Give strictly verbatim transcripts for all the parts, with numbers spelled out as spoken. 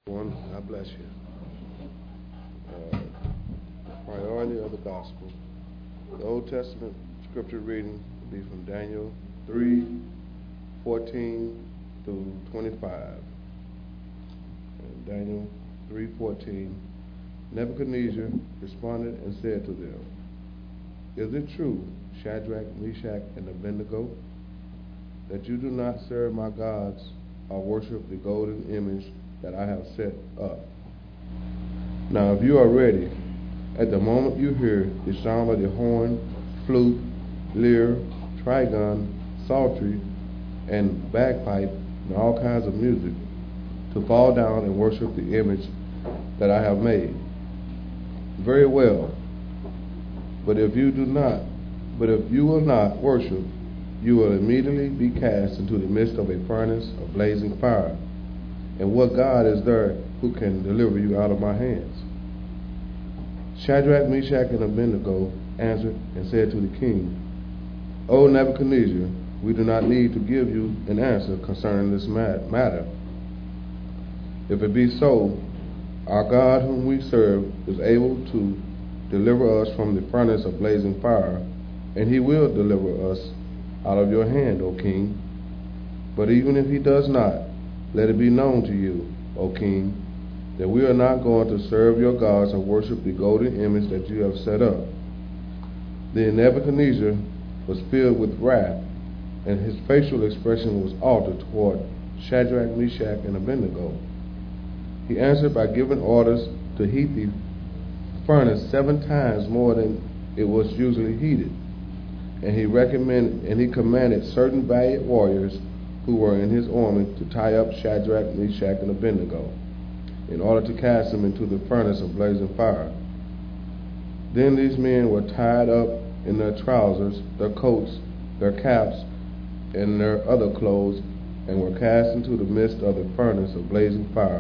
One, God bless you. Uh, priority of the gospel. The Old Testament scripture reading will be from Daniel three, fourteen through twenty-five. And Daniel three, fourteen. Nebuchadnezzar responded and said to them, "Is it true, Shadrach, Meshach, and Abednego, that you do not serve my gods or worship the golden image that I have set up? Now if you are ready, at the moment you hear the sound of the horn, flute, lyre, trigon, psaltery, and bagpipe, and all kinds of music, to fall down and worship the image that I have made. Very well. But if you do not, but if you will not worship, you will immediately be cast into the midst of a furnace of blazing fire. And what God is there who can deliver you out of my hands?" Shadrach, Meshach, and Abednego answered and said to the king, "O Nebuchadnezzar, we do not need to give you an answer concerning this matter. If it be so, our God whom we serve is able to deliver us from the furnace of blazing fire, and he will deliver us out of your hand, O king. But even if he does not, let it be known to you, O king, that we are not going to serve your gods or worship the golden image that you have set up." Then Nebuchadnezzar was filled with wrath, and his facial expression was altered toward Shadrach, Meshach, and Abednego. He answered by giving orders to heat the furnace seven times more than it was usually heated. And he recommended, and he commanded certain valiant warriors who were in his army to tie up Shadrach, Meshach, and Abednego, in order to cast them into the furnace of blazing fire. Then these men were tied up in their trousers, their coats, their caps, and their other clothes, and were cast into the midst of the furnace of blazing fire.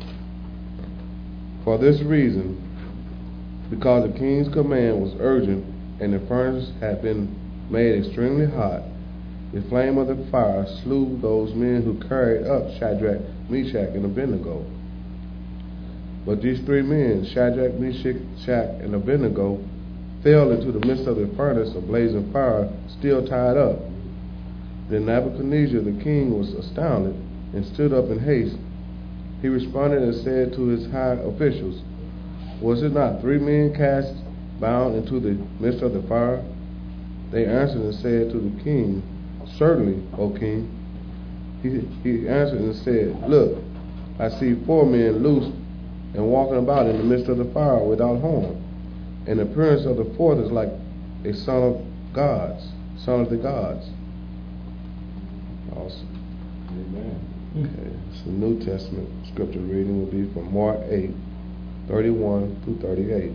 For this reason, because the king's command was urgent, and the furnace had been made extremely hot, the flame of the fire slew those men who carried up Shadrach, Meshach, and Abednego. But these three men, Shadrach, Meshach, and Abednego, fell into the midst of the furnace of blazing fire, still tied up. Then Nebuchadnezzar the king was astounded and stood up in haste. He responded and said to his high officials, "Was it not three men cast bound into the midst of the fire?" They answered and said to the king, "Certainly, O king." He, he answered and said, "Look, I see four men loose and walking about in the midst of the fire without harm. And the appearance of the fourth is like a son of gods, son of the gods." Awesome. Amen. Okay, so New Testament scripture reading will be from Mark eight, thirty-one through thirty-eight.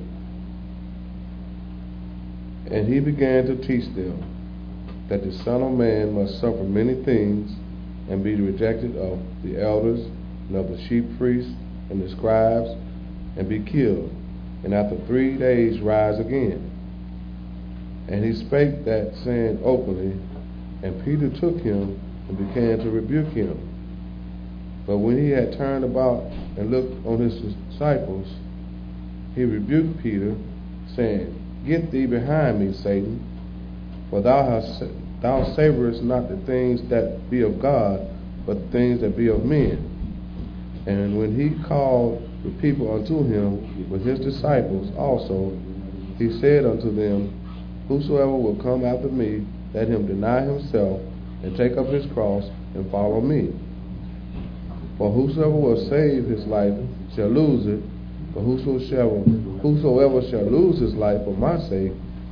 And he began to teach them that the Son of Man must suffer many things and be rejected of the elders and of the chief priests and the scribes, and be killed, and after three days rise again. And he spake that saying openly, and Peter took him and began to rebuke him. But when he had turned about and looked on his disciples, he rebuked Peter, saying, "Get thee behind me, Satan, for thou hast thou savorest not the things that be of God, but the things that be of men." And when he called the people unto him with his disciples also, he said unto them, "Whosoever will come after me, let him deny himself, and take up his cross, and follow me. For whosoever will save his life shall lose it, but whosoever, whosoever shall lose his life for my sake,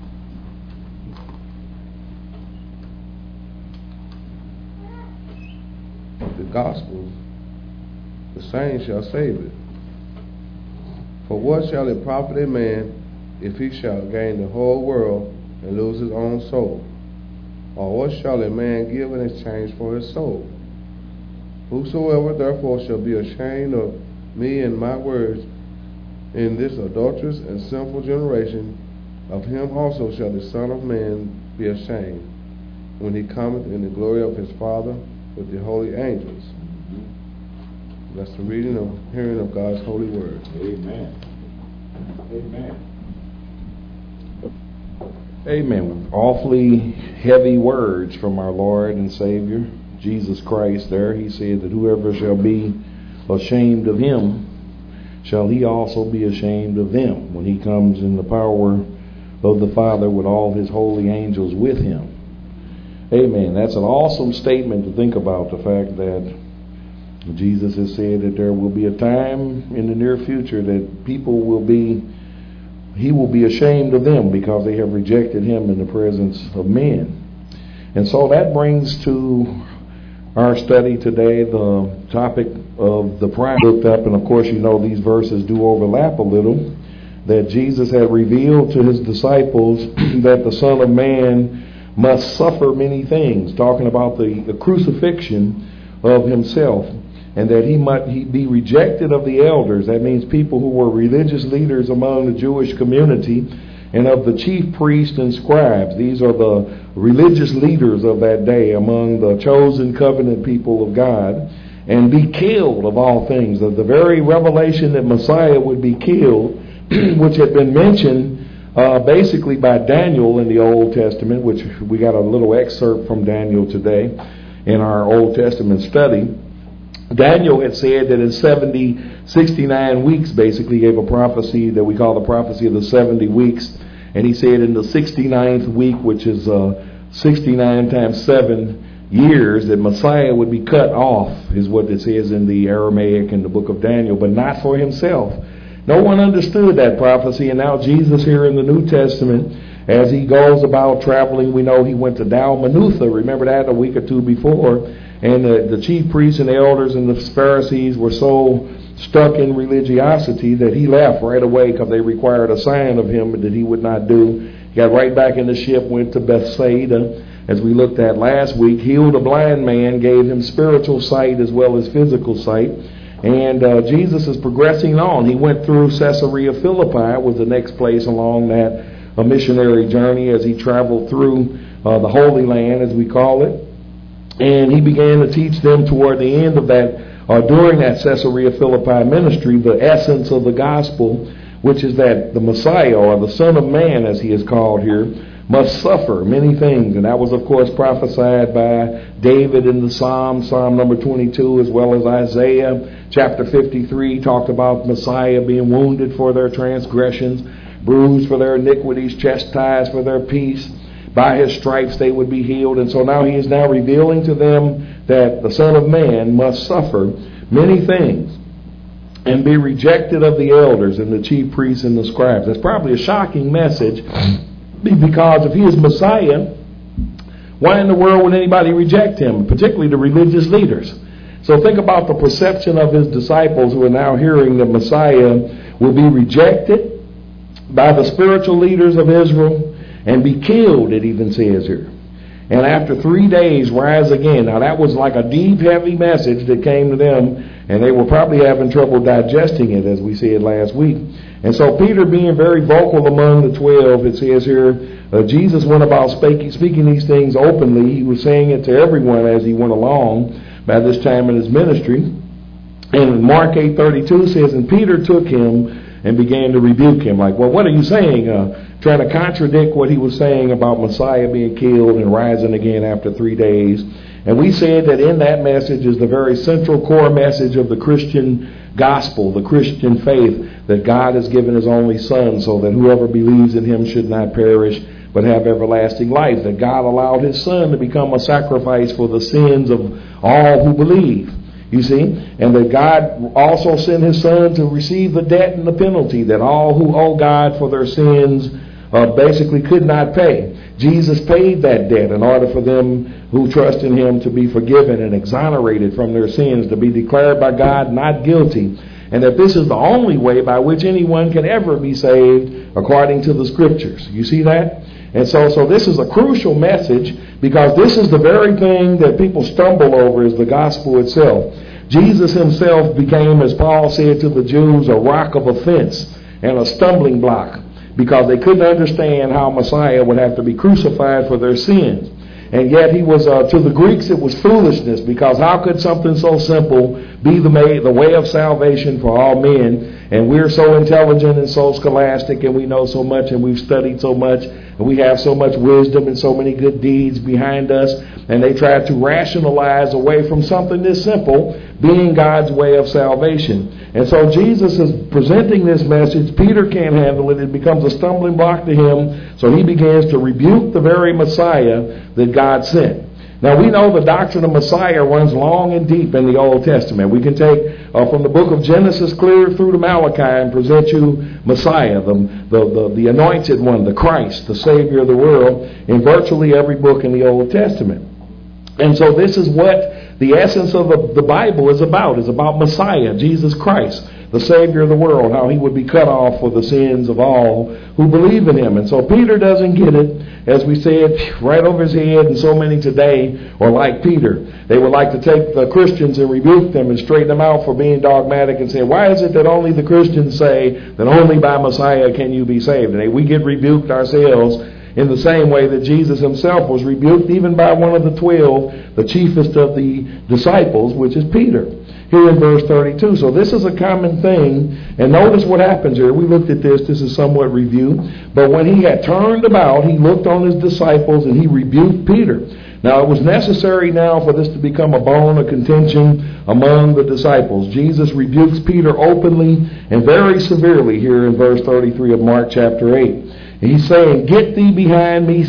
the gospel, the same shall save it. For what shall it profit a man if he shall gain the whole world and lose his own soul? Or what shall a man give in exchange for his soul? Whosoever therefore shall be ashamed of me and my words in this adulterous and sinful generation, of him also shall the Son of Man be ashamed, when he cometh in the glory of his Father with the holy angels." That's the reading of hearing of God's holy word. Amen. Amen. Amen. Awfully heavy words from our Lord and Savior, Jesus Christ there. He said that whoever shall be ashamed of him, shall he also be ashamed of them when he comes in the power of the Father with all his holy angels with him. Amen. That's an awesome statement to think about, the fact that Jesus has said that there will be a time in the near future that people will be, he will be ashamed of them because they have rejected him in the presence of men. And so that brings to our study today the topic of the pride. Looked up, and of course you know these verses do overlap a little, that Jesus had revealed to his disciples that the Son of Man must suffer many things, talking about the, the crucifixion of himself, and that he might he be rejected of the elders. That means people who were religious leaders among the Jewish community, and of the chief priests and scribes. These are the religious leaders of that day among the chosen covenant people of God, and be killed of all things. Of the very revelation that Messiah would be killed, which had been mentioned uh, basically by Daniel in the Old Testament, which we got a little excerpt from Daniel today in our Old Testament study. Daniel had said that in seventy, sixty-nine weeks, basically gave a prophecy that we call the prophecy of the seventy weeks. And he said in the sixty-ninth week, which is uh, sixty-nine times seven years, that Messiah would be cut off, is what it says in the Aramaic in the book of Daniel, but not for himself. No one understood that prophecy, and now Jesus here in the New Testament, as he goes about traveling, we know he went to Dalmanutha, remember that, a week or two before, and the, the chief priests and the elders and the Pharisees were so stuck in religiosity that he left right away because they required a sign of him that he would not do. He got right back in the ship, went to Bethsaida, as we looked at last week, healed a blind man, gave him spiritual sight as well as physical sight. And uh, Jesus is progressing on. He went through Caesarea Philippi, was the next place along that a missionary journey as he traveled through uh, the Holy Land, as we call it. And he began to teach them toward the end of that, or uh, during that Caesarea Philippi ministry, the essence of the gospel, which is that the Messiah, or the Son of Man, as he is called here, must suffer many things. And that was, of course, prophesied by David in the Psalm, Psalm number twenty-two, as well as Isaiah. Chapter fifty-three talked about Messiah being wounded for their transgressions, bruised for their iniquities, chastised for their peace. By his stripes they would be healed. And so now he is now revealing to them that the Son of Man must suffer many things and be rejected of the elders and the chief priests and the scribes. That's probably a shocking message, because if he is Messiah, why in the world would anybody reject him, particularly the religious leaders? So think about the perception of his disciples who are now hearing that Messiah will be rejected by the spiritual leaders of Israel and be killed, it even says here. And after three days, rise again. Now that was like a deep, heavy message that came to them, and they were probably having trouble digesting it, as we said last week. And so Peter, being very vocal among the twelve, it says here, uh, Jesus went about speaking, speaking these things openly. He was saying it to everyone as he went along by this time in his ministry. And Mark eight thirty-two says, and Peter took him and began to rebuke him. Like, well, what are you saying? Uh, trying to contradict what he was saying about Messiah being killed and rising again after three days. And we said that in that message is the very central core message of the Christian gospel, the Christian faith, that God has given his only Son so that whoever believes in him should not perish but have everlasting life. That God allowed his Son to become a sacrifice for the sins of all who believe. You see? And that God also sent his Son to receive the debt and the penalty that all who owe God for their sins uh, basically could not pay. Jesus paid that debt in order for them who trust in him to be forgiven and exonerated from their sins, to be declared by God not guilty. And that this is the only way by which anyone can ever be saved according to the Scriptures. You see that? And so, so this is a crucial message, because this is the very thing that people stumble over, is the gospel itself. Jesus himself became, as Paul said to the Jews, a rock of offense and a stumbling block, because they couldn't understand how Messiah would have to be crucified for their sins. And yet he was, uh, to the Greeks, it was foolishness, because how could something so simple be the, may, the way of salvation for all men? And we're so intelligent and so scholastic, and we know so much, and we've studied so much, and we have so much wisdom and so many good deeds behind us. And they tried to rationalize away from something this simple, being God's way of salvation. And so Jesus is presenting this message. Peter can't handle it. It becomes a stumbling block to him. So he begins to rebuke the very Messiah that God sent. Now, we know the doctrine of Messiah runs long and deep in the Old Testament. We can take uh, from the book of Genesis clear through to Malachi and present you Messiah, the, the, the, the anointed one, the Christ, the Savior of the world, in virtually every book in the Old Testament. And so this is what the essence of the, the Bible is about. It's about Messiah, Jesus Christ, the Savior of the world, how he would be cut off for the sins of all who believe in him. And so Peter doesn't get it. As we said, right over his head, and so many today are like Peter. They would like to take the Christians and rebuke them and straighten them out for being dogmatic and say, why is it that only the Christians say that only by Messiah can you be saved? And we get rebuked ourselves in the same way that Jesus himself was rebuked, even by one of the twelve, the chiefest of the disciples, which is Peter. Here in verse thirty-two. So this is a common thing. And notice what happens here. We looked at this. This is somewhat review. But when he had turned about, he looked on his disciples and he rebuked Peter. Now it was necessary now for this to become a bone of contention among the disciples. Jesus rebukes Peter openly and very severely here in verse thirty-three of Mark chapter eight. He's saying, get thee behind me,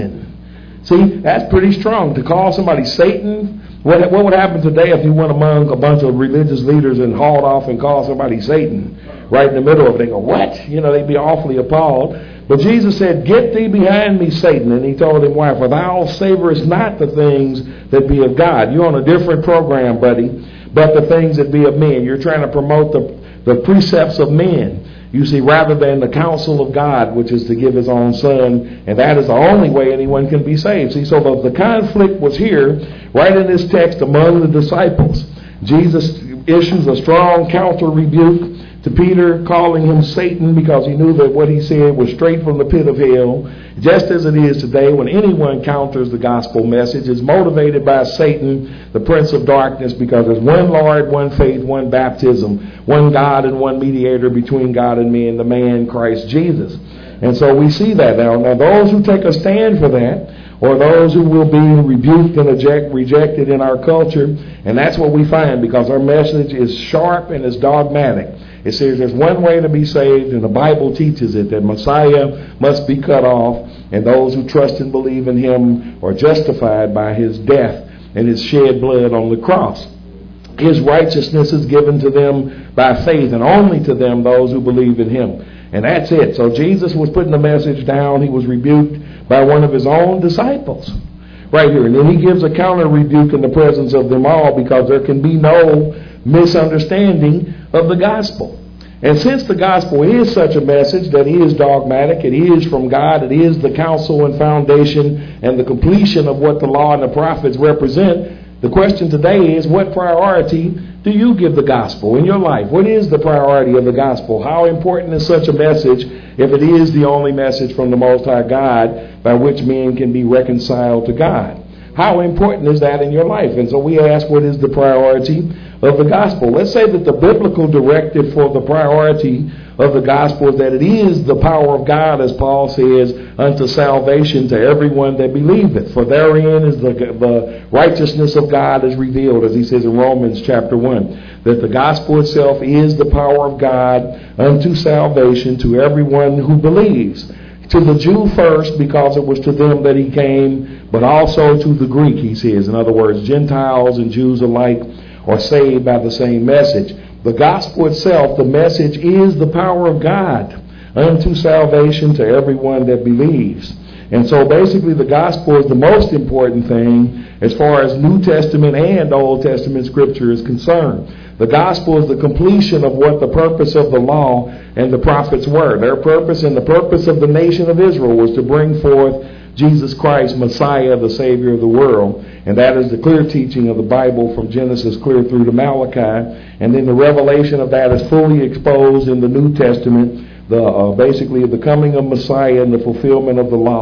Satan. See, that's pretty strong. To call somebody Satan. What, what would happen today if you went among a bunch of religious leaders and hauled off and called somebody Satan right in the middle of it? They go, what? You know, they'd be awfully appalled. But Jesus said, get thee behind me, Satan. And he told him why. For thou savorest not the things that be of God. You're on a different program, buddy, but the things that be of men. You're trying to promote the, the precepts of men. You see, rather than the counsel of God, which is to give his own son, and that is the only way anyone can be saved. See, so the, the conflict was here, right in this text, among the disciples. Jesus issues a strong counter rebuke to Peter, calling him Satan, because he knew that what he said was straight from the pit of hell. Just as it is today, when anyone counters the gospel message, is motivated by Satan, the prince of darkness, because there's one Lord, one faith, one baptism, one God and one mediator between God and men, the man Christ Jesus. And so we see that now. Now those who take a stand for that, or those who will be rebuked and eject, rejected in our culture, and that's what we find, because our message is sharp and is dogmatic. It says there's one way to be saved, and the Bible teaches it, that Messiah must be cut off, and those who trust and believe in him are justified by his death and his shed blood on the cross. His righteousness is given to them by faith, and only to them, those who believe in him. And that's it. So Jesus was putting the message down. He was rebuked by one of his own disciples right here. And then he gives a counter rebuke in the presence of them all, because there can be no misunderstanding of the gospel. And since the gospel is such a message that is dogmatic, it is from God, it is the counsel and foundation and the completion of what the law and the prophets represent, the question today is, what priority do you give the gospel in your life? What is the priority of the gospel? How important is such a message if it is the only message from the Most High God by which men can be reconciled to God? How important is that in your life? And so we ask, what is the priority of the gospel? Let's say that the biblical directive for the priority of the gospel is that it is the power of God, as Paul says, unto salvation to everyone that believeth. For therein is the, the righteousness of God is revealed, as he says in Romans chapter one, that the gospel itself is the power of God unto salvation to everyone who believes. To the Jew first, because it was to them that he came, but also to the Greek, he says. In other words, Gentiles and Jews alike are saved by the same message. The gospel itself, the message, is the power of God unto salvation to everyone that believes. And so basically the gospel is the most important thing as far as New Testament and Old Testament scripture is concerned. The gospel is the completion of what the purpose of the law and the prophets were. Their purpose and the purpose of the nation of Israel was to bring forth Jesus Christ, Messiah, the Savior of the world. And that is the clear teaching of the Bible from Genesis clear through to Malachi. And then the revelation of that is fully exposed in the New Testament, the uh, basically the coming of Messiah and the fulfillment of the law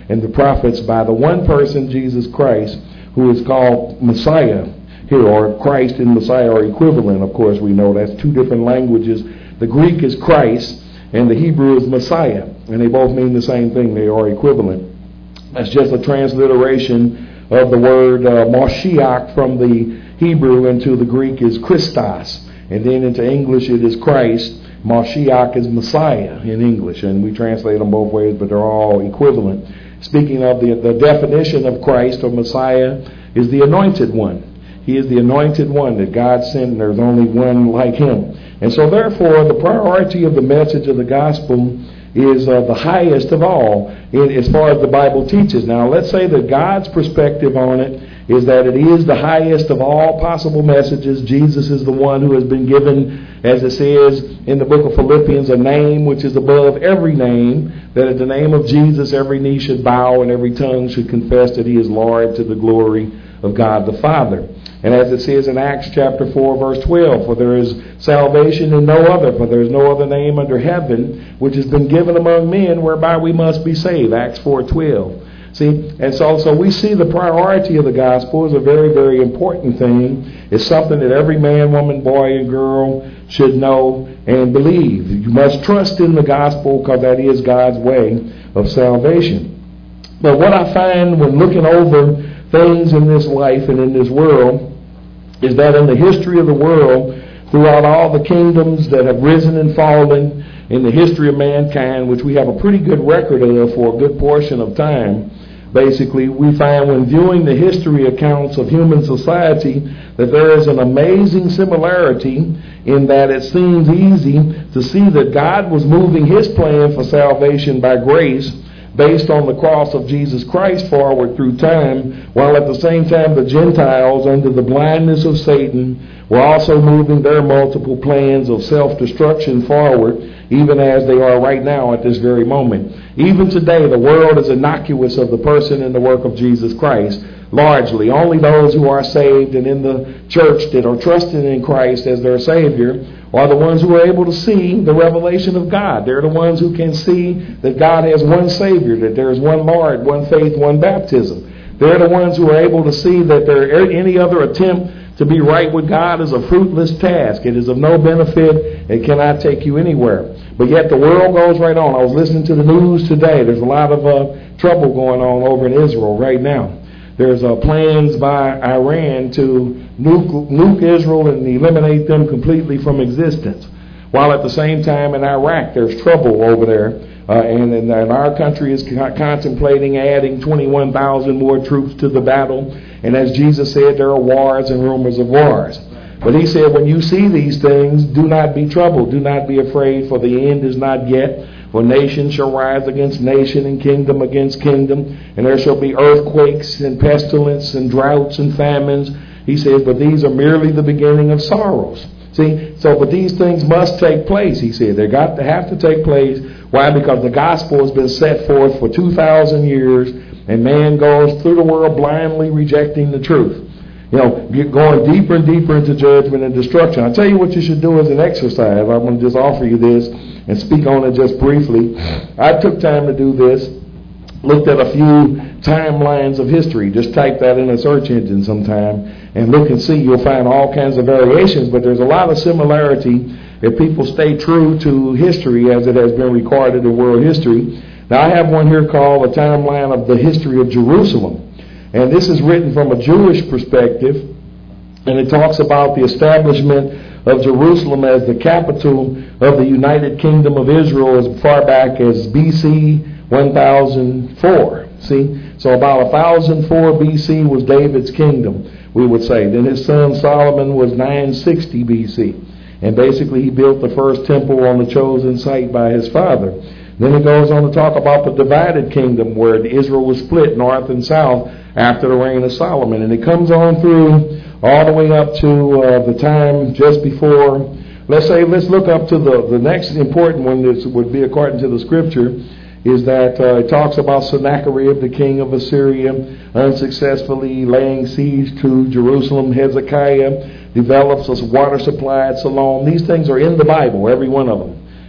and the prophets by the one person, Jesus Christ, who is called Messiah here, or Christ and Messiah are equivalent. Of course, we know that's two different languages. The Greek is Christ, and the Hebrew is Messiah, and they both mean the same thing. They are equivalent. That's just a transliteration of the word uh, Mashiach from the Hebrew into the Greek is Christos, and then into English it is Christ. Mashiach is Messiah in English, and we translate them both ways, but they're all equivalent. Speaking of the, the definition of Christ or Messiah is the anointed one. He is the anointed one that God sent, and there's only one like him. And so therefore, the priority of the message of the gospel is uh, the highest of all in, as far as the Bible teaches. Now, let's say that God's perspective on it is that it is the highest of all possible messages. Jesus is the one who has been given, as it says in the book of Philippians, a name which is above every name, that at the name of Jesus every knee should bow and every tongue should confess that he is Lord, to the glory of God the Father. And as it says in Acts chapter four, verse twelve, for there is salvation in no other, for there is no other name under heaven which has been given among men whereby we must be saved. Acts four twelve. See, and so, so we see the priority of the gospel is a very, very important thing. It's something that every man, woman, boy, and girl should know and believe. You must trust in the gospel because that is God's way of salvation. But what I find when looking over things in this life and in this world is that in the history of the world, throughout all the kingdoms that have risen and fallen in the history of mankind, which we have a pretty good record of for a good portion of time, basically we find when viewing the history accounts of human society that there is an amazing similarity in that it seems easy to see that God was moving his plan for salvation by grace based on the cross of Jesus Christ forward through time, while at the same time the Gentiles, under the blindness of Satan, were also moving their multiple plans of self-destruction forward, even as they are right now at this very moment. Even today, the world is innocuous of the person and the work of Jesus Christ. Largely, only those who are saved and in the church that are trusting in Christ as their Savior are the ones who are able to see the revelation of God. They're the ones who can see that God has one Savior, that there is one Lord, one faith, one baptism. They're the ones who are able to see that there any other attempt to be right with God is a fruitless task. It is of no benefit. It cannot take you anywhere. But yet the world goes right on. I was listening to the news today. There's a lot of uh, trouble going on over in Israel right now. There's uh, plans by Iran to nuke, nuke Israel and eliminate them completely from existence. While at the same time in Iraq there's trouble over there. Uh, and, and, and our country is co- contemplating adding twenty-one thousand more troops to the battle. And as Jesus said, there are wars and rumors of wars. But he said, when you see these things, do not be troubled. Do not be afraid, for the end is not yet. For nation shall rise against nation, and kingdom against kingdom. And there shall be earthquakes and pestilence and droughts and famines. He says, but these are merely the beginning of sorrows. See, so but these things must take place, he said. They've got to have to take place. Why? Because the gospel has been set forth for two thousand years, and man goes through the world blindly rejecting the truth. You know, get going deeper and deeper into judgment and destruction. I'll tell you what you should do as an exercise. I'm going to just offer you this and speak on it just briefly. I took time to do this, looked at a few timelines of history. Just type that in a search engine sometime and look and see. You'll find all kinds of variations, but there's a lot of similarity if people stay true to history as it has been recorded in world history. Now, I have one here called A Timeline of the History of Jerusalem. And this is written from a Jewish perspective, and it talks about the establishment of Jerusalem as the capital of the United Kingdom of Israel as far back as B C one thousand four. See? So about one thousand four B C was David's kingdom, we would say. Then his son Solomon was nine sixty B C. And basically he built the first temple on the chosen site by his father. Then it goes on to talk about the divided kingdom where Israel was split north and south after the reign of Solomon. And it comes on through all the way up to uh, the time just before, let's say, let's look up to the, the next important one that would be according to the scripture, is that uh, it talks about Sennacherib, the king of Assyria, unsuccessfully laying siege to Jerusalem. Hezekiah develops a water supply at Siloam. These things are in the Bible, every one of them.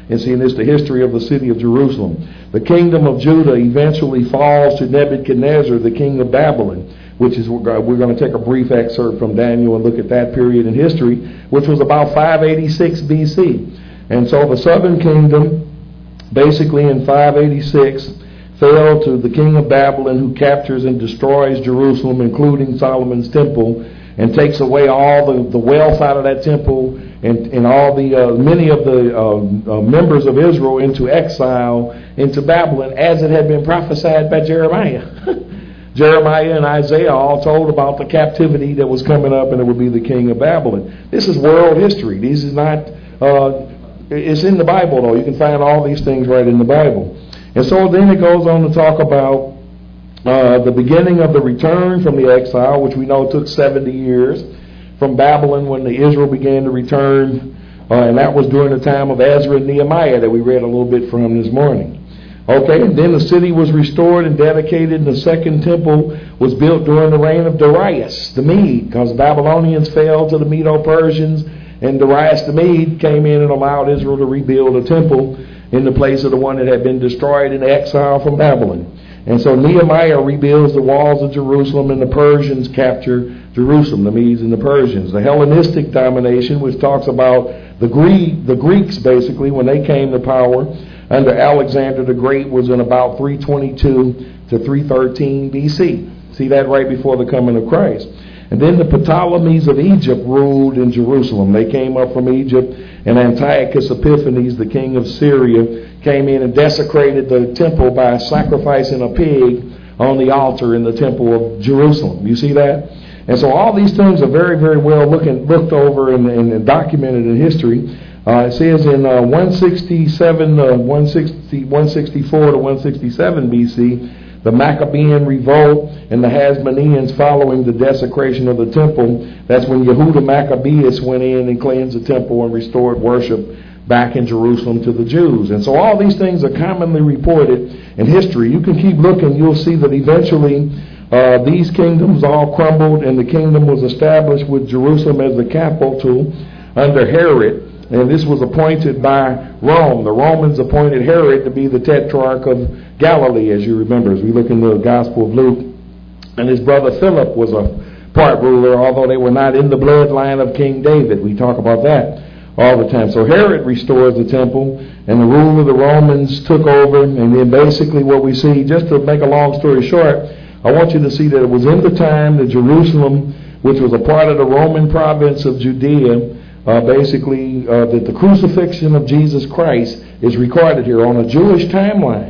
And seeing this, the history of the city of Jerusalem. The kingdom of Judah eventually falls to Nebuchadnezzar, the king of Babylon, which is, we're going to take a brief excerpt from Daniel and look at that period in history, which was about five eighty-six B C. And so the southern kingdom, basically in five eighty-six, fell to the king of Babylon, who captures and destroys Jerusalem, including Solomon's temple, and takes away all the, the wealth out of that temple, and, and all the uh, many of the uh, uh, members of Israel into exile into Babylon, as it had been prophesied by Jeremiah. Jeremiah and Isaiah all told about the captivity that was coming up, and it would be the king of Babylon. This is world history. This is not, uh, it's in the Bible, though. You can find all these things right in the Bible. And so then it goes on to talk about uh, the beginning of the return from the exile, which we know took seventy years from Babylon when the Israel began to return. Uh, and that was during the time of Ezra and Nehemiah that we read a little bit from this morning. Okay, and then the city was restored and dedicated, and the second temple was built during the reign of Darius the Mede, because the Babylonians fell to the Medo-Persians, and Darius the Mede came in and allowed Israel to rebuild a temple in the place of the one that had been destroyed in exile from Babylon. And so Nehemiah rebuilds the walls of Jerusalem, and the Persians capture Jerusalem, the Medes and the Persians. The Hellenistic domination, which talks about the Greek, the Greeks basically, when they came to power under Alexander the Great, was in about three twenty-two to three thirteen B C. See that right before the coming of Christ. And then the Ptolemies of Egypt ruled in Jerusalem. They came up from Egypt, and Antiochus Epiphanes, the king of Syria, came in and desecrated the temple by sacrificing a pig on the altar in the temple of Jerusalem. You see that? And so all these things are very, very well looking, looked over and, and documented in history. Uh, it says in uh, one sixty-seven, uh, one sixty, one sixty-four to one sixty-seven B C, the Maccabean revolt and the Hasmoneans following the desecration of the temple. That's when Yehuda Maccabeus went in and cleansed the temple and restored worship back in Jerusalem to the Jews. And so all these things are commonly reported in history. You can keep looking. You'll see that eventually uh, these kingdoms all crumbled, and the kingdom was established with Jerusalem as the capital under Herod. And this was appointed by Rome. The Romans appointed Herod to be the tetrarch of Galilee, as you remember, as we look in the Gospel of Luke. And his brother Philip was a part ruler, although they were not in the bloodline of King David. We talk about that all the time. So Herod restores the temple, and the rule of the Romans took over. And then basically what we see, just to make a long story short, I want you to see that it was in the time that Jerusalem, which was a part of the Roman province of Judea, Uh, basically, uh, that the crucifixion of Jesus Christ is recorded here on a Jewish timeline.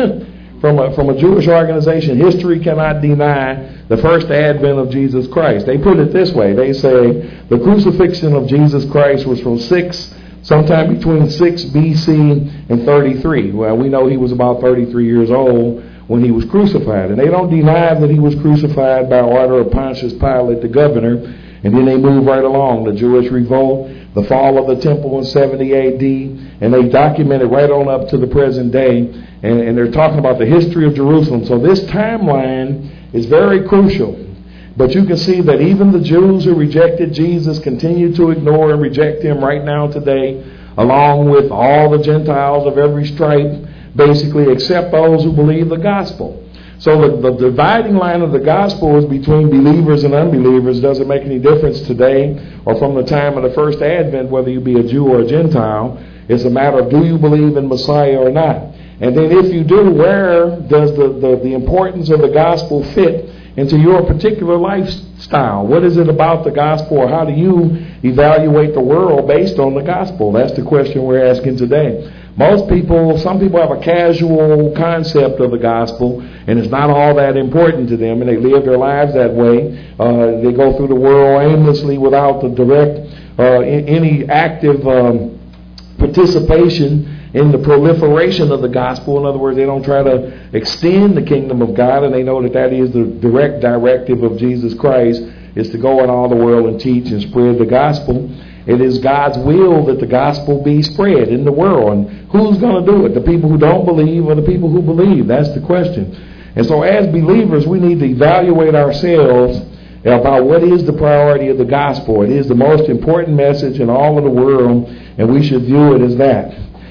from, a, from a Jewish organization, history cannot deny the first advent of Jesus Christ. They put it this way. They say the crucifixion of Jesus Christ was from six, sometime between six B C and thirty-three. Well, we know he was about thirty-three years old when he was crucified. And they don't deny that he was crucified by order of Pontius Pilate, the governor. And then they move right along, the Jewish revolt, the fall of the temple in seventy A D, and they document it right on up to the present day, and, and they're talking about the history of Jerusalem. So this timeline is very crucial. But you can see that even the Jews who rejected Jesus continue to ignore and reject him right now today, along with all the Gentiles of every stripe, basically, except those who believe the gospel. So the, the dividing line of the gospel is between believers and unbelievers. Doesn't make any difference today or from the time of the first advent, whether you be a Jew or a Gentile. It's a matter of, do you believe in Messiah or not? And then if you do, where does the, the, the importance of the gospel fit into your particular lifestyle? What is it about the gospel, or how do you evaluate the world based on the gospel? That's the question we're asking today. Most people, some people have a casual concept of the gospel, and it's not all that important to them, and they live their lives that way. Uh, they go through the world aimlessly without the direct, uh, any active um, participation in the proliferation of the gospel. In other words, they don't try to extend the kingdom of God, and they know that that is the direct directive of Jesus Christ, is to go in all the world and teach and spread the gospel. It is God's will that the gospel be spread in the world. And who's going to do it? The people who don't believe or the people who believe? That's the question. And so as believers, we need to evaluate ourselves about what is the priority of the gospel. It is the most important message in all of the world, and we should view it as that.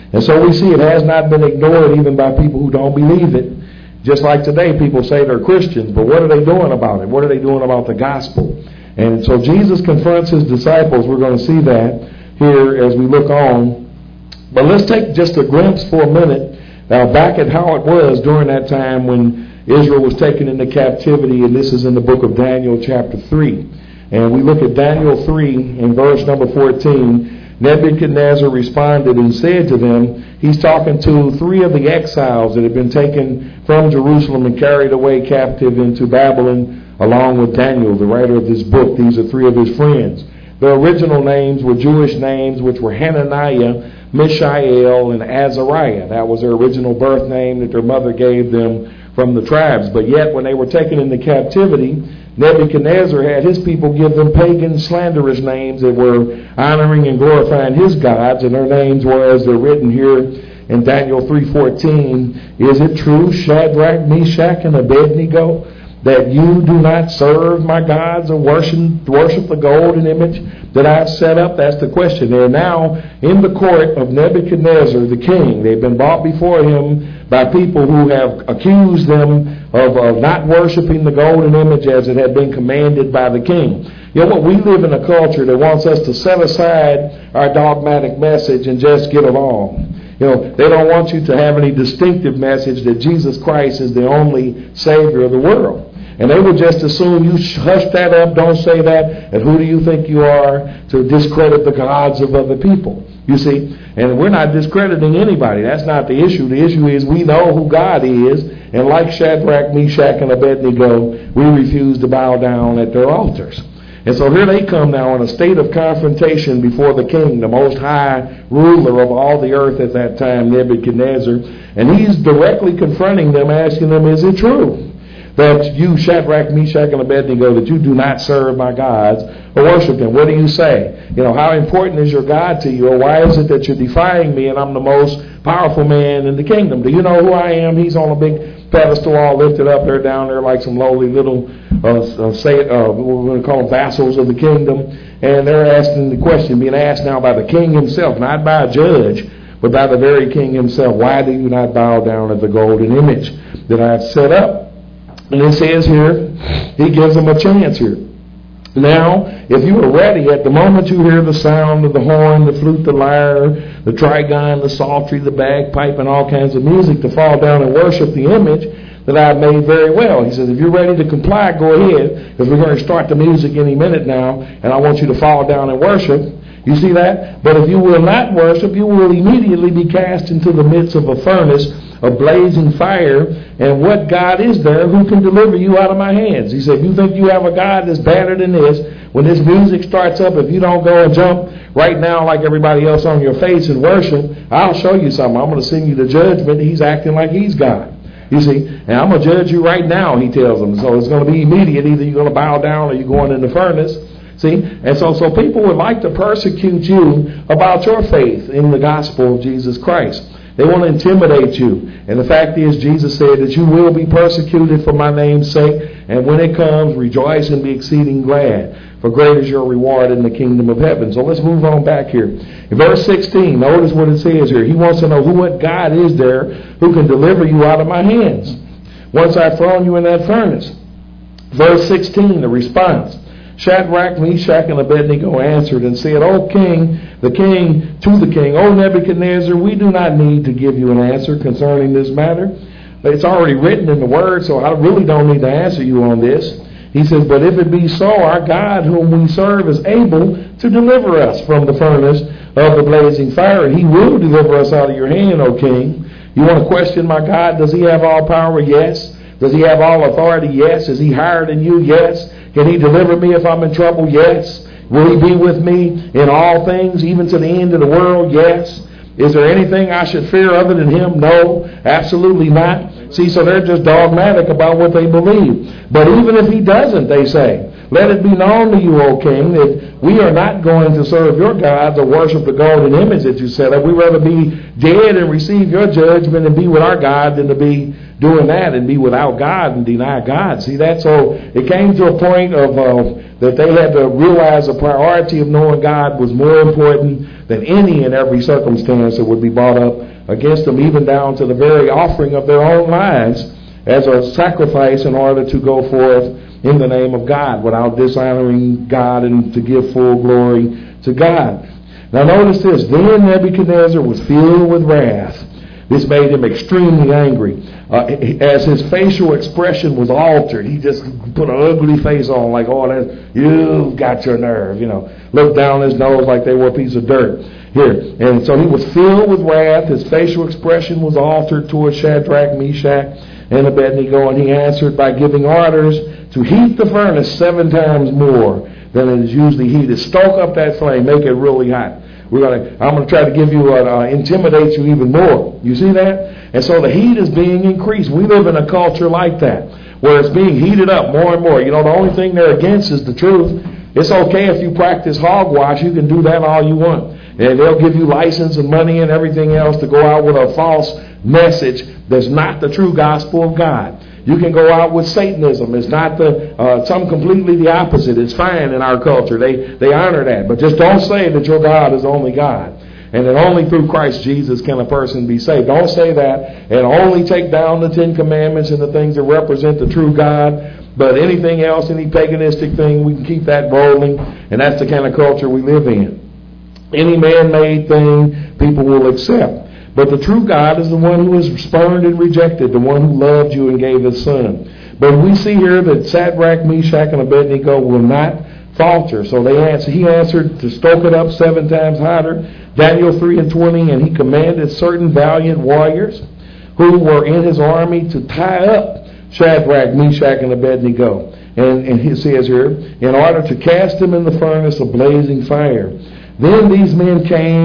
And so we see it has not been ignored even by people who don't believe it. Just like today, people say they're Christians, but what are they doing about it? What are they doing about the gospel? And so Jesus confronts his disciples. We're going to see that here as we look on. But let's take just a glimpse for a minute now back at how it was during that time when Israel was taken into captivity, and this is in the book of Daniel chapter three. And we look at Daniel three in verse number fourteen. Nebuchadnezzar responded and said to them, he's talking to three of the exiles that had been taken from Jerusalem and carried away captive into Babylon, along with Daniel, the writer of this book. These are three of his friends. Their original names were Jewish names, which were Hananiah, Mishael, and Azariah. That was their original birth name that their mother gave them from the tribes. But yet, when they were taken into captivity, Nebuchadnezzar had his people give them pagan, slanderous names that were honoring and glorifying his gods, and their names were as they're written here in Daniel three fourteen. Is it true, Shadrach, Meshach, and Abednego, that you do not serve my gods or worship, worship the golden image that I've set up? That's the question. They're now in the court of Nebuchadnezzar, the king. They've been brought before him by people who have accused them of, of not worshiping the golden image as it had been commanded by the king. You know what? We live in a culture that wants us to set aside our dogmatic message and just get along. You know, they don't want you to have any distinctive message that Jesus Christ is the only Savior of the world. And they would just assume you hush that up, don't say that, and who do you think you are to discredit the gods of other people? You see, and we're not discrediting anybody. That's not the issue. The issue is we know who God is, and like Shadrach, Meshach, and Abednego, we refuse to bow down at their altars. And so here they come now in a state of confrontation before the king, the most high ruler of all the earth at that time, Nebuchadnezzar, and he's directly confronting them, asking them, is it true that you, Shadrach, Meshach, and Abednego, that you do not serve my gods or worship them? What do you say? You know, how important is your God to you? Or why is it that you're defying me and I'm the most powerful man in the kingdom? Do you know who I am? He's on a big pedestal all lifted up there, down there like some lowly little, uh, uh, say, uh, we're going to call them vassals of the kingdom. And they're asking the question, being asked now by the king himself, not by a judge, but by the very king himself. Why do you not bow down at the golden image that I've set up? And it says here, he gives them a chance here. Now, if you are ready, at the moment you hear the sound of the horn, the flute, the lyre, the trigon, the psaltery, the bagpipe, and all kinds of music, to fall down and worship the image that I've made very well. He says, if you're ready to comply, go ahead, because we're going to start the music any minute now, and I want you to fall down and worship. You see that? But if you will not worship, you will immediately be cast into the midst of a furnace of blazing fire. And what God is there who can deliver you out of my hands? He said, you think you have a God that's better than this? When this music starts up, if you don't go and jump right now like everybody else on your face and worship, I'll show you something. I'm going to send you to judgment. He's acting like he's God. You see, and I'm going to judge you right now, he tells them. So it's going to be immediate. Either you're going to bow down or you're going in the furnace. See, and so, so people would like to persecute you about your faith in the gospel of Jesus Christ. They want to intimidate you. And the fact is, Jesus said that you will be persecuted for my name's sake. And when it comes, rejoice and be exceeding glad. For great is your reward in the kingdom of heaven. So let's move on back here. In verse sixteen, notice what it says here. He wants to know who, what God is there who can deliver you out of my hands once I've thrown you in that furnace. Verse sixteen, the response. Shadrach, Meshach, and Abednego answered and said, O king, the king to the king, O Nebuchadnezzar, we do not need to give you an answer concerning this matter. It's already written in the word, so I really don't need to answer you on this. He says, but if it be so, our God whom we serve is able to deliver us from the furnace of the blazing fire, and he will deliver us out of your hand, O king. You want to question my God? Does he have all power? Yes. Does he have all authority? Yes. Is he higher than you? Yes. Can he deliver me if I'm in trouble? Yes. Will he be with me in all things, even to the end of the world? Yes. Is there anything I should fear other than him? No, absolutely not. See, so they're just dogmatic about what they believe. But even if he doesn't, they say, let it be known to you, O king, that we are not going to serve your gods or worship the golden image that you set up. We'd rather be dead and receive your judgment and be with our God than to be doing that and be without God and deny God. See that? So it came to a point of uh, that they had to realize the priority of knowing God was more important than any and every circumstance that would be brought up against them, even down to the very offering of their own lives as a sacrifice in order to go forth in the name of God without dishonoring God and to give full glory to God. Now notice this. Then Nebuchadnezzar was filled with wrath. This made him extremely angry. Uh, as his facial expression was altered, he just put an ugly face on, like, oh, that, you've got your nerve, you know. Looked down his nose like they were a piece of dirt. Here. And so he was filled with wrath. His facial expression was altered towards Shadrach, Meshach, and Abednego, and he answered by giving orders to heat the furnace seven times more than it is usually heated. Stoke up that flame, make it really hot. We're gonna. I'm going to try to give you, uh, uh, intimidate you even more. You see that? And so the heat is being increased. We live in a culture like that, where it's being heated up more and more. You know, the only thing they're against is the truth. It's okay if you practice hogwash. You can do that all you want. And they'll give you license and money and everything else to go out with a false message that's not the true gospel of God. You can go out with Satanism. It's not the uh, some completely the opposite. It's fine in our culture. They they honor that. But just don't say that your God is only God, and that only through Christ Jesus can a person be saved. Don't say that, and only take down the Ten Commandments and the things that represent the true God. But anything else, any paganistic thing, we can keep that rolling, and that's the kind of culture we live in. Any man-made thing people will accept. But the true God is the one who is spurned and rejected, the one who loved you and gave his son. But we see here that Shadrach, Meshach, and Abednego will not falter. So they answer, he answered to stoke it up seven times hotter, Daniel three and twenty, and he commanded certain valiant warriors who were in his army to tie up Shadrach, Meshach, and Abednego. And, and he says here, in order to cast them in the furnace of blazing fire. Then these men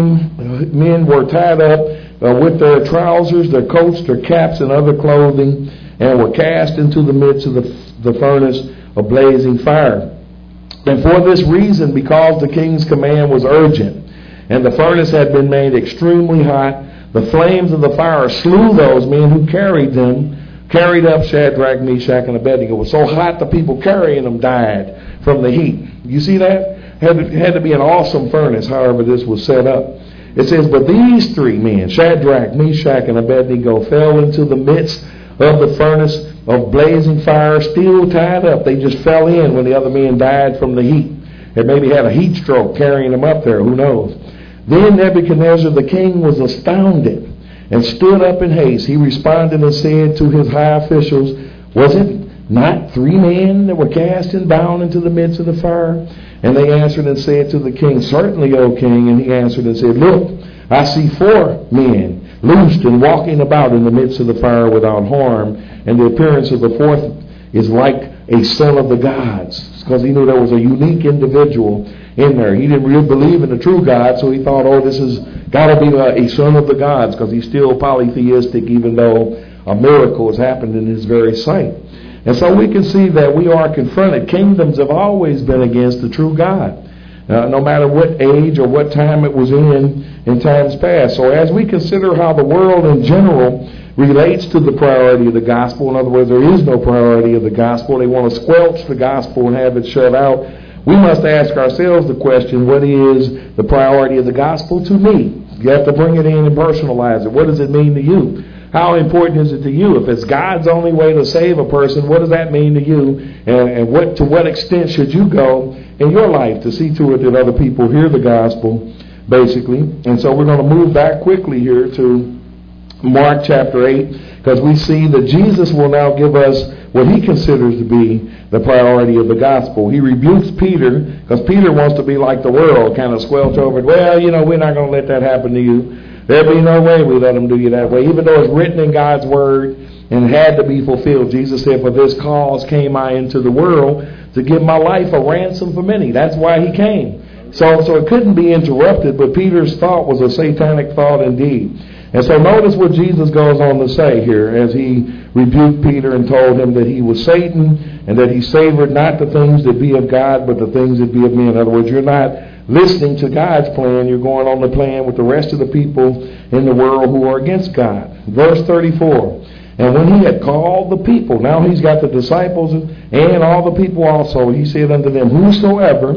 came, men were tied up uh, with their trousers, their coats, their caps, and other clothing, and were cast into the midst of the, the furnace of blazing fire. And for this reason, because the king's command was urgent, and the furnace had been made extremely hot, the flames of the fire slew those men who carried them, carried up Shadrach, Meshach, and Abednego. It was so hot the people carrying them died from the heat. You see that? Had to, had to be an awesome furnace, however this was set up. It says, but these three men, Shadrach, Meshach, and Abednego, fell into the midst of the furnace of blazing fire, still tied up. They just fell in when the other men died from the heat. They maybe had a heat stroke carrying them up there, who knows. Then Nebuchadnezzar the king was astounded and stood up in haste. He responded and said to his high officials, was it not three men that were cast and bound into the midst of the fire? And they answered and said to the king, certainly, O king. And he answered and said, look, I see four men loosed and walking about in the midst of the fire without harm. And the appearance of the fourth is like a son of the gods. Because he knew there was a unique individual in there. He didn't really believe in the true God, so he thought, oh, this has got to be a, a son of the gods, because he's still polytheistic, even though a miracle has happened in his very sight. And so we can see that we are confronted. Kingdoms have always been against the true God, uh, no matter what age or what time it was in in times past. So as we consider how the world in general relates to the priority of the gospel, in other words, there is no priority of the gospel. They want to squelch the gospel and have it shut out. We must ask ourselves the question, what is the priority of the gospel to me? You have to bring it in and personalize it. What does it mean to you? How important is it to you? If it's God's only way to save a person, what does that mean to you? And, and what to what extent should you go in your life to see to it that other people hear the gospel, basically? And so we're going to move back quickly here to Mark chapter eight, because we see that Jesus will now give us what he considers to be the priority of the gospel. He rebukes Peter, because Peter wants to be like the world, kind of squelch over it. Well, you know, we're not going to let that happen to you. There'll be no way we let them do you that way. Even though it's written in God's word and had to be fulfilled. Jesus said, for this cause came I into the world, to give my life a ransom for many. That's why he came. So, so it couldn't be interrupted, but Peter's thought was a satanic thought indeed. And so notice what Jesus goes on to say here as he rebuked Peter and told him that he was Satan and that he savored not the things that be of God, but the things that be of men. In other words, you're not listening to God's plan. You're going on the plan with the rest of the people in the world who are against God. Verse thirty-four. And when he had called the people, now he's got the disciples and all the people also, he said unto them, whosoever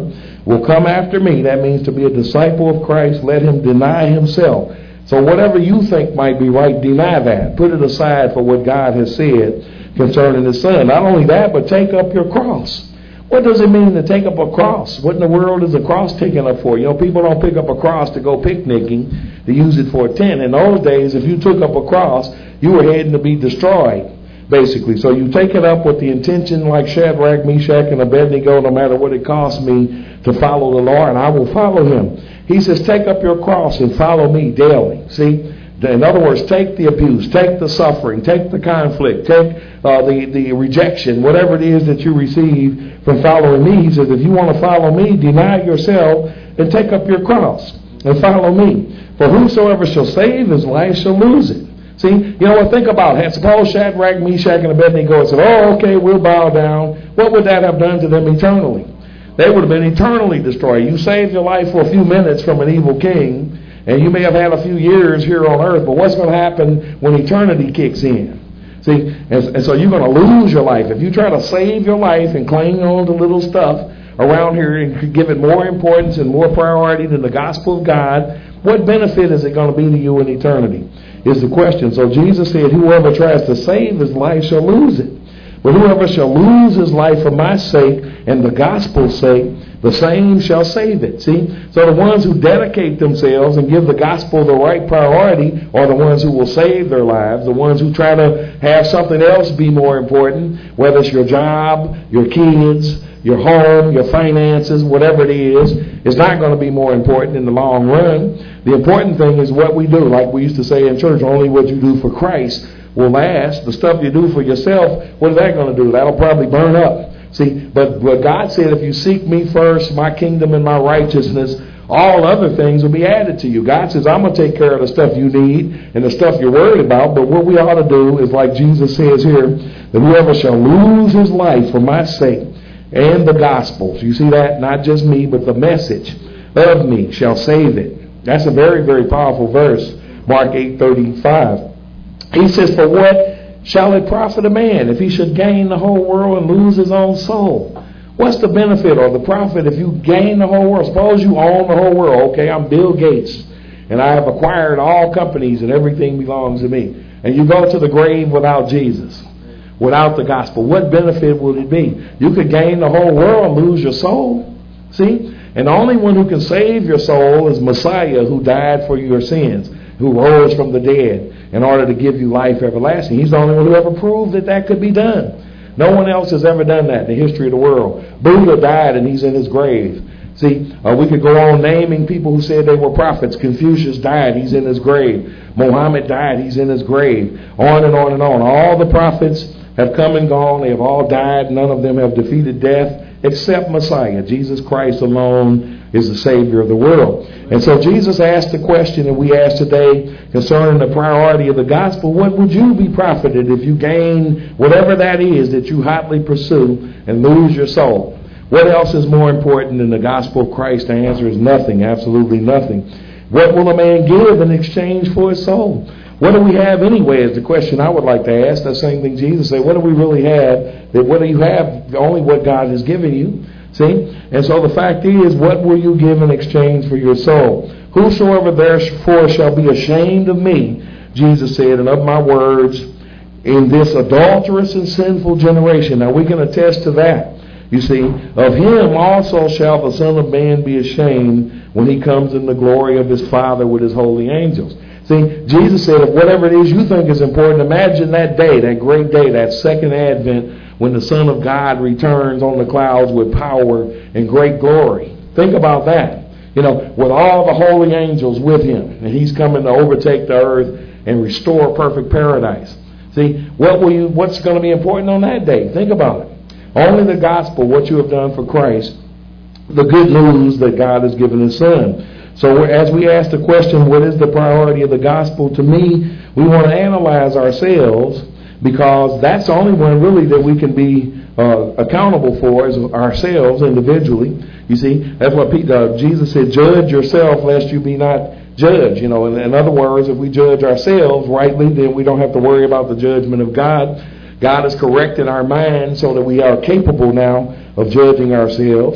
will come after me, that means to be a disciple of Christ, let him deny himself. So whatever you think might be right, deny that. Put it aside for what God has said concerning his son. Not only that, but take up your cross. What does it mean to take up a cross? What in the world is a cross taken up for? You know, people don't pick up a cross to go picnicking, to use it for a tent. In those days, if you took up a cross, you were heading to be destroyed, basically. So you take it up with the intention, like Shadrach, Meshach, and Abednego, no matter what it costs me to follow the Lord, and I will follow him. He says, take up your cross and follow me daily. See? In other words, take the abuse, take the suffering, take the conflict, take uh, the, the rejection, whatever it is that you receive from following me. He says, if you want to follow me, deny yourself and take up your cross and follow me. For whosoever shall save his life shall lose it. See, you know what, think about it. Suppose Shadrach, Meshach, and Abednego said, oh, okay, we'll bow down. What would that have done to them eternally? They would have been eternally destroyed. You saved your life for a few minutes from an evil king, and you may have had a few years here on earth, but what's going to happen when eternity kicks in? See, and, and so you're going to lose your life. If you try to save your life and cling on to little stuff around here and give it more importance and more priority than the gospel of God, what benefit is it going to be to you in eternity is the question. So Jesus said, whoever tries to save his life shall lose it. But whoever shall lose his life for my sake and the gospel's sake, the same shall save it. See? So the ones who dedicate themselves and give the gospel the right priority are the ones who will save their lives. The ones who try to have something else be more important, whether it's your job, your kids, your home, your finances, whatever it is, it's not going to be more important in the long run. The important thing is what we do. Like we used to say in church, only what you do for Christ will last. The stuff you do for yourself, what is that going to do? That'll probably burn up. See, but, but God said, if you seek me first, my kingdom and my righteousness, all other things will be added to you. God says, I'm going to take care of the stuff you need and the stuff you're worried about. But what we ought to do is, like Jesus says here, that whoever shall lose his life for my sake and the gospel. So you see that? Not just me, but the message of me shall save it. That's a very, very powerful verse. Mark eight thirty-five. He says, for what shall it profit a man if he should gain the whole world and lose his own soul? What's the benefit or the profit if you gain the whole world? Suppose you own the whole world. Okay, I'm Bill Gates, and I have acquired all companies and everything belongs to me. And you go to the grave without Jesus, without the gospel. What benefit would it be? You could gain the whole world and lose your soul. See? And the only one who can save your soul is Messiah, who died for your sins, who rose from the dead in order to give you life everlasting. He's the only one who ever proved that that could be done. No one else has ever done that in the history of the world. Buddha died and he's in his grave. See, uh, we could go on naming people who said they were prophets. Confucius died, he's in his grave. Muhammad died, he's in his grave. On and on and on. All the prophets have come and gone. They have all died. None of them have defeated death except Messiah. Jesus Christ alone is the Savior of the world. And so Jesus asked the question, and we ask today concerning the priority of the gospel, what would you be profited if you gain whatever that is that you hotly pursue and lose your soul? What else is more important than the gospel of Christ? The answer is nothing, absolutely nothing. What will a man give in exchange for his soul? What do we have anyway is the question I would like to ask. The same thing Jesus said, what do we really have? That what do you have? Only what God has given you. See? And so the fact is, what will you give in exchange for your soul? Whosoever therefore shall be ashamed of me, Jesus said, and of my words, in this adulterous and sinful generation. Now we can attest to that. You see, of him also shall the Son of Man be ashamed when he comes in the glory of his Father with his holy angels. See, Jesus said, if whatever it is you think is important, imagine that day, that great day, that second advent, when the Son of God returns on the clouds with power and great glory. Think about that. You know, with all the holy angels with him, and he's coming to overtake the earth and restore perfect paradise. See, what will you? What's going to be important on that day? Think about it. Only the gospel, what you have done for Christ, the good news that God has given his Son. So as we ask the question, what is the priority of the gospel? To me, we want to analyze ourselves, because that's the only one really that we can be uh, accountable for, is ourselves individually. You see, that's what Peter, uh, Jesus said, judge yourself lest you be not judged. You know, in, in other words, if we judge ourselves rightly, then we don't have to worry about the judgment of God. God has corrected our minds so that we are capable now of judging ourselves.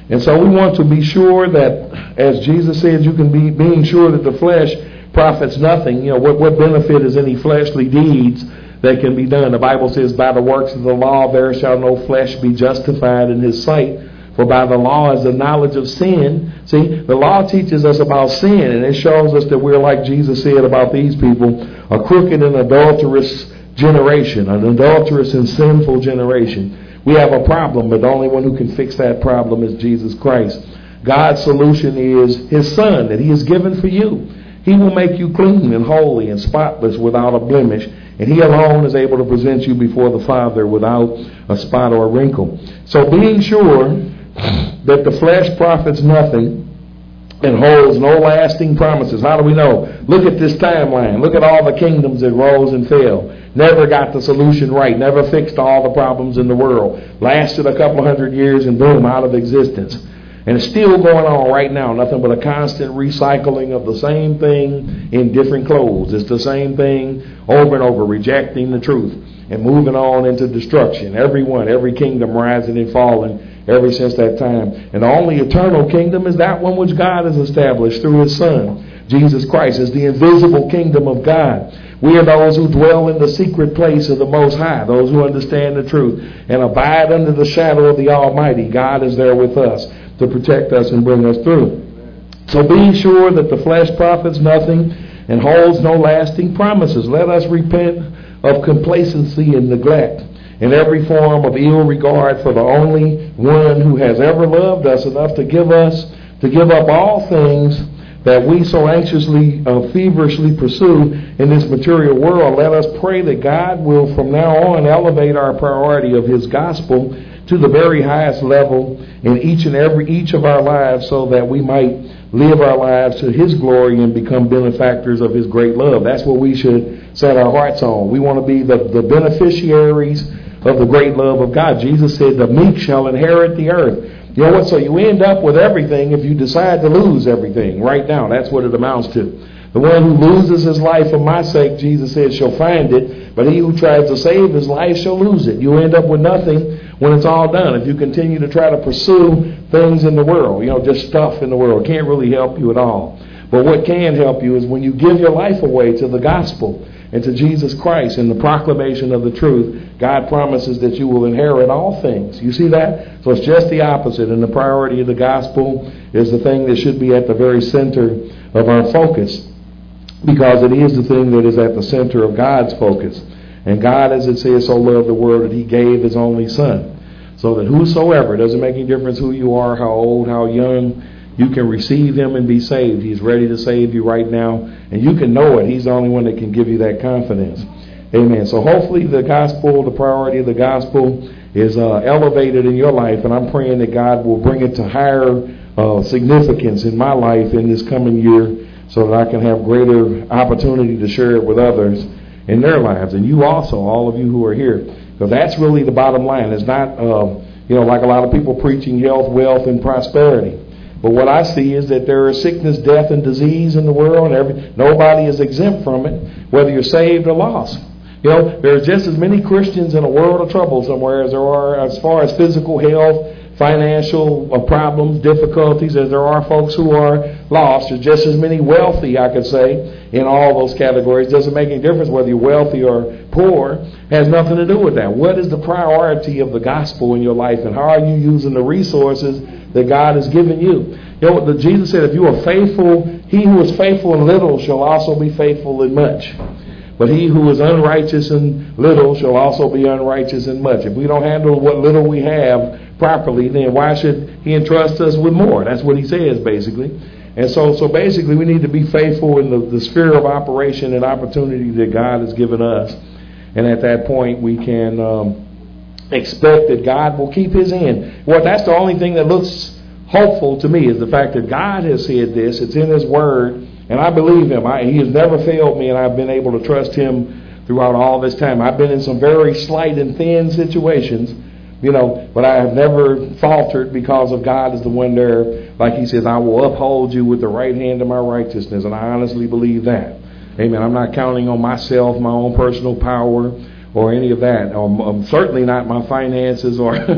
And so we want to be sure that, as Jesus said, you can be being sure that the flesh profits nothing. You know, what, what benefit is any fleshly deeds that can be done? The Bible says, by the works of the law there shall no flesh be justified in his sight. For by the law is the knowledge of sin. See, the law teaches us about sin, and it shows us that we're like Jesus said about these people, a crooked and adulterous generation, an adulterous and sinful generation. We have a problem, but the only one who can fix that problem is Jesus Christ. God's solution is his Son that he has given for you. He will make you clean and holy and spotless without a blemish, and he alone is able to present you before the Father without a spot or a wrinkle. So being sure that the flesh profits nothing and holds no lasting promises. How do we know? Look at this timeline. Look at all the kingdoms that rose and fell. Never got the solution right. Never fixed all the problems in the world. Lasted a couple of hundred years and boom, out of existence. And it's still going on right now. Nothing but a constant recycling of the same thing in different clothes. It's the same thing over and over, rejecting the truth and moving on into destruction. Everyone, every kingdom rising and falling ever since that time. And the only eternal kingdom is that one which God has established through his Son. Jesus Christ is the invisible kingdom of God. We are those who dwell in the secret place of the Most High, those who understand the truth and abide under the shadow of the Almighty. God is there with us to protect us and bring us through. So being sure that the flesh profits nothing and holds no lasting promises, let us repent of complacency and neglect and every form of ill regard for the only one who has ever loved us enough to give us, to give up all things that we so anxiously, uh, feverishly pursue in this material world. Let us pray that God will from now on elevate our priority of his gospel to the very highest level in each and every each of our lives, so that we might live our lives to his glory and become benefactors of his great love. That's what we should set our hearts on. We want to be the, the beneficiaries of the great love of God. Jesus said, the meek shall inherit the earth. You know what? So you end up with everything if you decide to lose everything right now. That's what it amounts to. The one who loses his life for my sake, Jesus said, shall find it. But he who tries to save his life shall lose it. You end up with nothing when it's all done. If you continue to try to pursue things in the world, you know, just stuff in the world, can't really help you at all. But what can help you is when you give your life away to the gospel and to Jesus Christ and the proclamation of the truth. God promises that you will inherit all things. You see that? So it's just the opposite. And the priority of the gospel is the thing that should be at the very center of our focus, because it is the thing that is at the center of God's focus. And God, as it says, so loved the world that he gave his only Son, so that whosoever, it doesn't make any difference who you are, how old, how young, you can receive him and be saved. He's ready to save you right now, and you can know it. He's the only one that can give you that confidence. Amen. So hopefully the gospel, the priority of the gospel is uh, elevated in your life, and I'm praying that God will bring it to higher uh, significance in my life in this coming year, so that I can have greater opportunity to share it with others in their lives, and you also, all of you who are here, because that's really the bottom line. It's not, uh, you know, like a lot of people preaching health, wealth, and prosperity. But what I see is that there is sickness, death, and disease in the world, and every, nobody is exempt from it, whether you're saved or lost. You know, there's just as many Christians in a world of trouble somewhere as there are as far as physical health, financial uh, problems, difficulties, as there are folks who are lost. There's just as many wealthy, I could say, in all those categories. Doesn't make any difference whether you're wealthy or poor. Has nothing to do with that. What is the priority of the gospel in your life, and how are you using the resources that God has given you? You know, the, Jesus said, if you are faithful, he who is faithful in little shall also be faithful in much. But he who is unrighteous in little shall also be unrighteous in much. If we don't handle what little we have properly, then why should he entrust us with more? That's what he says, basically. And so so basically we need to be faithful in the, the sphere of operation and opportunity that God has given us. And at that point we can um, expect that God will keep his end. Well, that's the only thing that looks hopeful to me, is the fact that God has said this. It's in his word. And I believe him. I, he has never failed me, and I've been able to trust him throughout all this time. I've been in some very slight and thin situations, you know, but I have never faltered, because of God is the one there. Like he says, I will uphold you with the right hand of my righteousness, and I honestly believe that. Amen. I'm not counting on myself, my own personal power, or any of that. Um, um, certainly not my finances or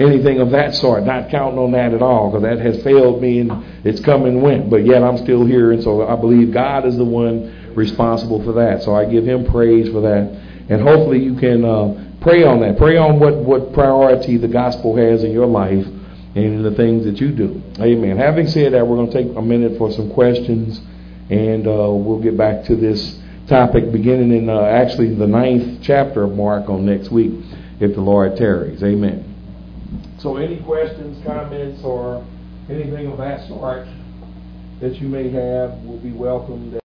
anything of that sort. Not counting on that at all, because that has failed me and it's come and went. But yet I'm still here, and so I believe God is the one responsible for that. So I give Him praise for that. And hopefully you can uh, pray on that. Pray on what, what priority the gospel has in your life and in the things that you do. Amen. Having said that, we're going to take a minute for some questions, and uh, we'll get back to this topic beginning in uh, actually the ninth chapter of Mark on next week, if the Lord tarries. Amen. So any questions, comments, or anything of that sort that you may have will be welcomed.